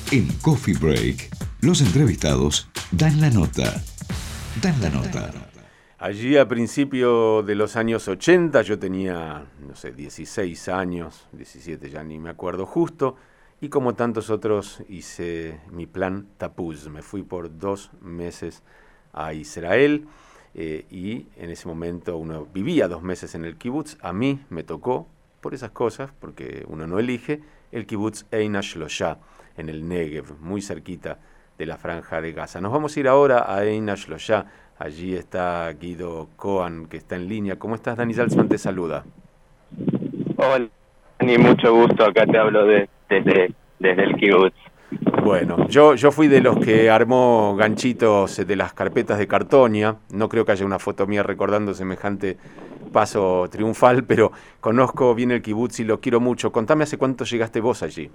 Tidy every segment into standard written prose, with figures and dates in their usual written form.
En Coffee Break, los entrevistados dan la nota. Dan la nota. Allí a principios de los años 80, yo tenía, 16 años, 17 ya ni me acuerdo justo, y como tantos otros hice mi plan Tapuz. Me fui por 2 meses a Israel y en ese momento uno vivía 2 meses en el kibutz. A mí me tocó, por esas cosas, porque uno no elige, el kibutz Ein HaShlosha, en el Negev, muy cerquita de la Franja de Gaza. Nos vamos a ir ahora a Ein HaShlosha. Allí está Guido Cohen, que está en línea. ¿Cómo estás? Dani Salzman te saluda. Hola, Dani, mucho gusto. Acá te hablo desde el kibutz. Bueno, yo fui de los que armó ganchitos de las carpetas de Cartonia. No creo que haya una foto mía recordando semejante paso triunfal, pero conozco bien el kibutz y lo quiero mucho. Contame, ¿hace cuánto llegaste vos allí?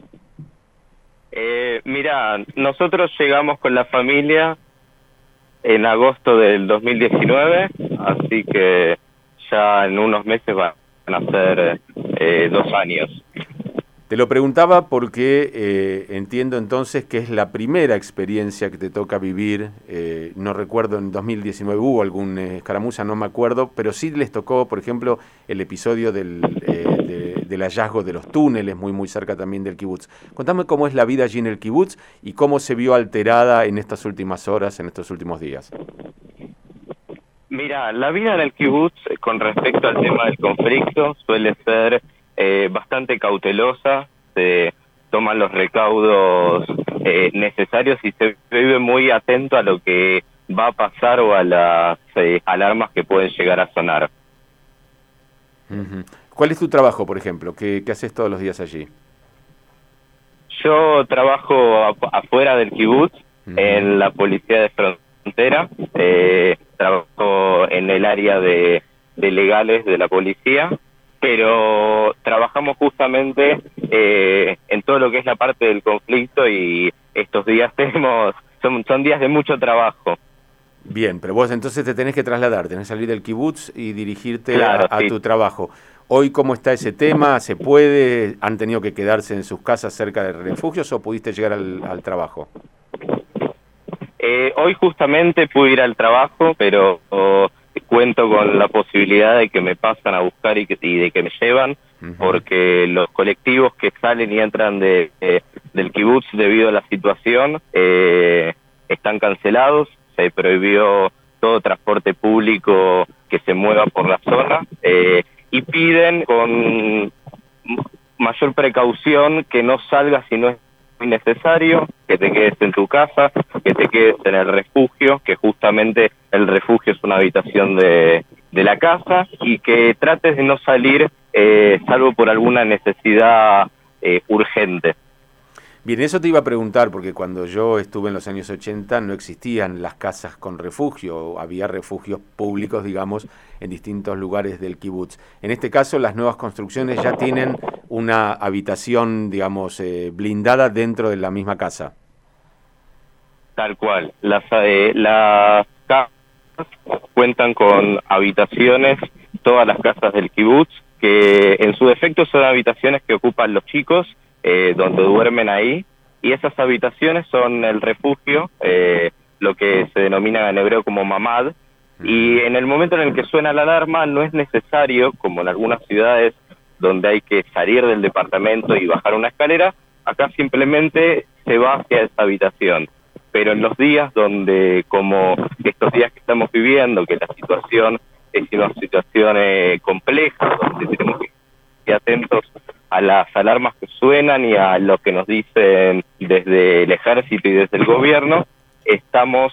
Mira, nosotros llegamos con la familia en agosto del 2019, así que ya en unos meses van a ser 2 años. Te lo preguntaba porque entiendo entonces que es la primera experiencia que te toca vivir. No recuerdo, en 2019 hubo algún escaramuza, no me acuerdo, pero sí les tocó, por ejemplo, el episodio del hallazgo de los túneles, muy cerca también del kibutz. Contame cómo es la vida allí en el kibutz y cómo se vio alterada en estas últimas horas, en estos últimos días. Mira, la vida en el kibutz con respecto al tema del conflicto suele ser bastante cautelosa, se toman los recaudos necesarios y se vive muy atento a lo que va a pasar o a las alarmas que pueden llegar a sonar. Uh-huh. ¿Cuál es tu trabajo, por ejemplo? ¿Qué haces todos los días allí? Yo trabajo afuera del kibutz, uh-huh, en la policía de frontera, trabajo en el área de legales de la policía, pero trabajamos justamente en todo lo que es la parte del conflicto y estos días son días de mucho trabajo. Bien, pero vos entonces te tenés que trasladar, tenés que salir del kibutz y dirigirte claro, a sí, tu trabajo. Hoy, ¿cómo está ese tema? ¿Se puede? ¿Han tenido que quedarse en sus casas cerca de refugios o pudiste llegar al trabajo? Hoy justamente pude ir al trabajo, pero cuento con la posibilidad de que me pasan a buscar y de que me llevan, uh-huh, porque los colectivos que salen y entran del kibutz debido a la situación están cancelados. Se prohibió todo transporte público que se mueva por la zona y piden con mayor precaución que no salgas si no es necesario, que te quedes en tu casa, que te quedes en el refugio, que justamente el refugio es una habitación de la casa, y que trates de no salir salvo por alguna necesidad urgente. Bien, eso te iba a preguntar, porque cuando yo estuve en los años 80 no existían las casas con refugio, había refugios públicos, digamos, en distintos lugares del kibutz. En este caso, las nuevas construcciones ya tienen una habitación, digamos, blindada dentro de la misma casa. Tal cual. Las casas cuentan con habitaciones, todas las casas del kibutz, que en su defecto son habitaciones que ocupan los chicos, donde duermen ahí, y esas habitaciones son el refugio, lo que se denomina en hebreo como mamad, y en el momento en el que suena la alarma no es necesario, como en algunas ciudades donde hay que salir del departamento y bajar una escalera, acá simplemente se va hacia esa habitación. Pero en los días donde, como estos días que estamos viviendo, que la situación es una situación compleja, donde tenemos que estar atentos a las alarmas que suenan y a lo que nos dicen desde el ejército y desde el gobierno, estamos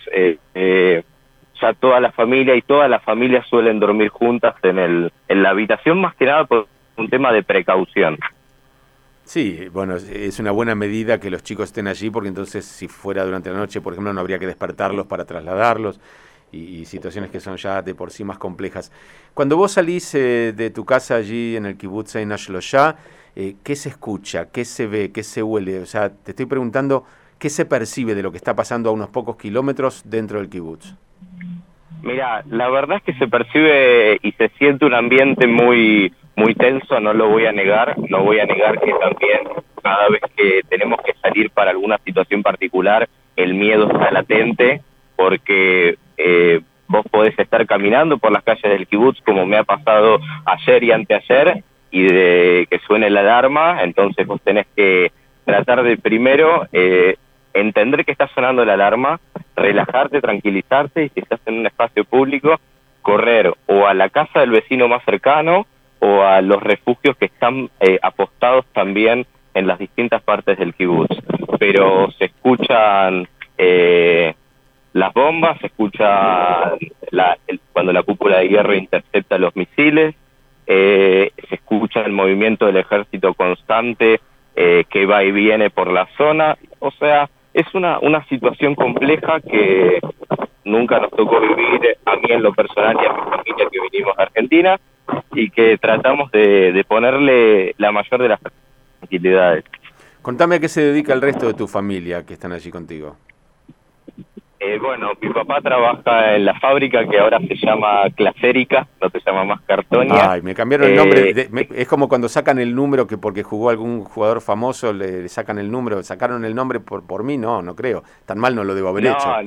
ya toda la familia, y todas las familias suelen dormir juntas en la habitación, más que nada por un tema de precaución. Sí, bueno, es una buena medida que los chicos estén allí, porque entonces si fuera durante la noche, por ejemplo, no habría que despertarlos para trasladarlos, y situaciones que son ya de por sí más complejas. Cuando vos salís de tu casa allí en el kibutz Ein HaShlosha, ¿qué se escucha? ¿Qué se ve? ¿Qué se huele? O sea, te estoy preguntando, ¿qué se percibe de lo que está pasando a unos pocos kilómetros dentro del kibutz? Mira, la verdad es que se percibe y se siente un ambiente muy tenso, no lo voy a negar. No voy a negar que también cada vez que tenemos que salir ir para alguna situación particular, el miedo está latente, porque vos podés estar caminando por las calles del kibutz, como me ha pasado ayer y anteayer, y de que suene la alarma, entonces vos tenés que tratar de primero entender que está sonando la alarma, relajarte, tranquilizarte, y si estás en un espacio público, correr o a la casa del vecino más cercano o a los refugios que están apostados también en las distintas partes del kibutz. Pero se escuchan las bombas, se escucha cuando la cúpula de hierro intercepta los misiles, se escucha el movimiento del ejército constante que va y viene por la zona. O sea, es una situación compleja que nunca nos tocó vivir a mí en lo personal y a mi familia que vinimos a Argentina, y que tratamos de ponerle la mayor de las tranquilidades. Contame a qué se dedica el resto de tu familia que están allí contigo. Bueno, mi papá trabaja en la fábrica que ahora se llama Clasérica, no se llama más Cartonia. Ay, me cambiaron el nombre. Es como cuando sacan el número que porque jugó algún jugador famoso le sacan el número. ¿Sacaron el nombre por mí? No creo. Tan mal no lo debo haber hecho.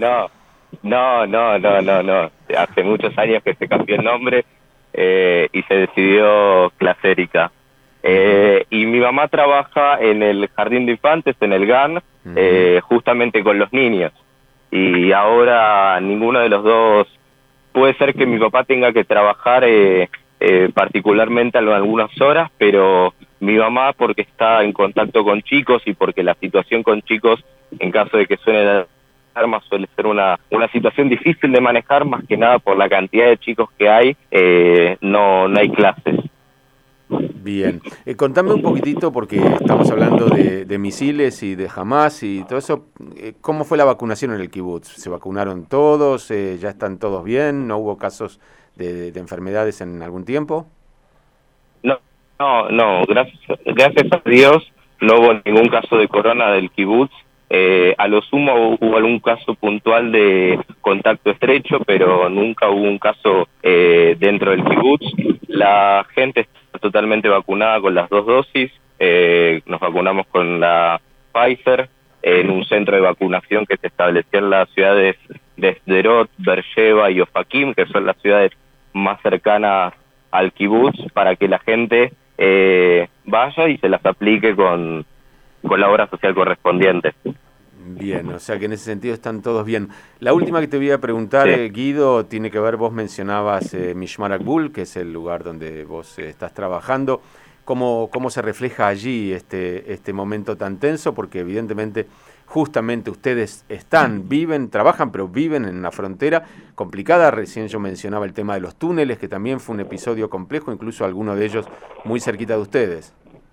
No. Hace muchos años que se cambió el nombre y se decidió Clasérica. Y mi mamá trabaja en el jardín de infantes, en el GAN, justamente con los niños. Y ahora ninguno de los dos, puede ser que mi papá tenga que trabajar particularmente algunas horas, pero mi mamá, porque está en contacto con chicos y porque la situación con chicos, en caso de que suene la alarma, suele ser una situación difícil de manejar, más que nada por la cantidad de chicos que hay, no hay clases. Bien, contame un poquitito, porque estamos hablando de misiles y de Hamas y todo eso. ¿Cómo fue la vacunación en el kibutz? ¿Se vacunaron todos? ¿Ya están todos bien? ¿No hubo casos de enfermedades en algún tiempo? No, gracias a Dios no hubo ningún caso de corona del kibutz. A lo sumo hubo algún caso puntual de contacto estrecho, pero nunca hubo un caso dentro del kibutz. La gente está totalmente vacunada con las 2 dosis. Nos vacunamos con la Pfizer en un centro de vacunación que se estableció en las ciudades de Sderot, Beersheba y Ofakim, que son las ciudades más cercanas al kibutz, para que la gente vaya y se las aplique con la obra social correspondiente. Bien, o sea que en ese sentido están todos bien. La última que te voy a preguntar, sí. Guido, tiene que ver, vos mencionabas Mishmar Akbul, que es el lugar donde vos estás trabajando. ¿Cómo se refleja allí este momento tan tenso? Porque evidentemente, justamente ustedes viven, trabajan, pero viven en una frontera complicada. Recién yo mencionaba el tema de los túneles, que también fue un episodio complejo, incluso alguno de ellos muy cerquita de ustedes.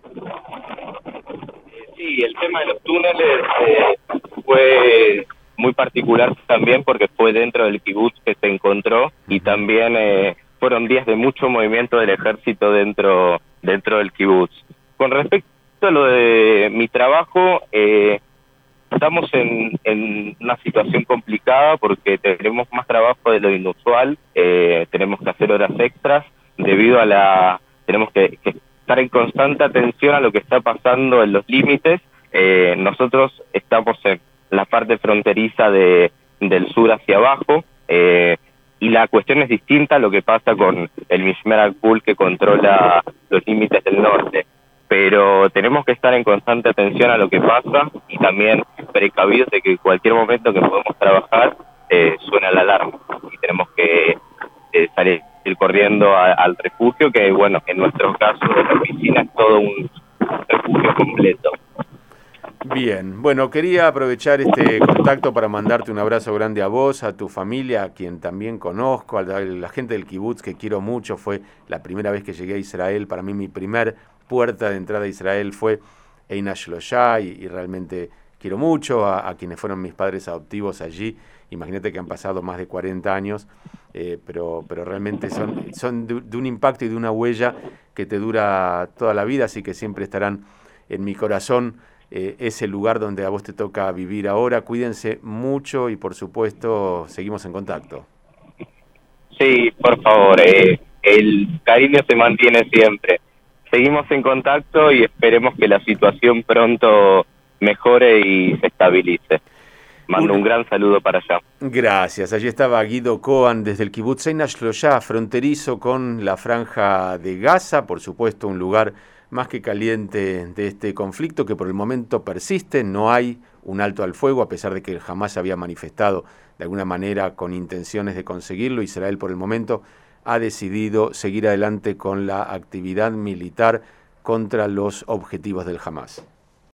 Sí, el tema de los túneles fue muy particular también porque fue dentro del kibutz que se encontró, y también fueron días de mucho movimiento del ejército dentro del kibutz. Con respecto a lo de mi trabajo, estamos en una situación complicada porque tenemos más trabajo de lo inusual, tenemos que hacer horas extras debido a tenemos que estar en constante atención a lo que está pasando en los límites. Nosotros estamos en la parte fronteriza del sur hacia abajo, y la cuestión es distinta a lo que pasa con el Mishmar Akbul, que controla los límites del norte. Pero tenemos que estar en constante atención a lo que pasa y también precavidos de que en cualquier momento que podemos trabajar suena la alarma y tenemos que salir corriendo al refugio, que bueno, en nuestro caso de la oficina es todo un refugio completo. Bien, bueno, quería aprovechar este contacto para mandarte un abrazo grande a vos, a tu familia, a quien también conozco, a la gente del kibutz que quiero mucho. Fue la primera vez que llegué a Israel. Para mí mi primer puerta de entrada a Israel fue Eina Shloshá, y realmente quiero mucho a quienes fueron mis padres adoptivos allí. Imagínate que han pasado más de 40 años, pero realmente son de un impacto y de una huella que te dura toda la vida, así que siempre estarán en mi corazón. Ese lugar donde a vos te toca vivir ahora. Cuídense mucho y por supuesto seguimos en contacto. Sí, por favor, el cariño se mantiene siempre. Seguimos en contacto y esperemos que la situación pronto mejore y se estabilice. Mando un gran saludo para allá. Gracias. Allí estaba Guido Cohen desde el Kibutz Ein HaShlosha, fronterizo con la Franja de Gaza, por supuesto un lugar más que caliente de este conflicto que por el momento persiste. No hay un alto al fuego, a pesar de que el Hamás había manifestado de alguna manera con intenciones de conseguirlo. Israel por el momento ha decidido seguir adelante con la actividad militar contra los objetivos del Hamás.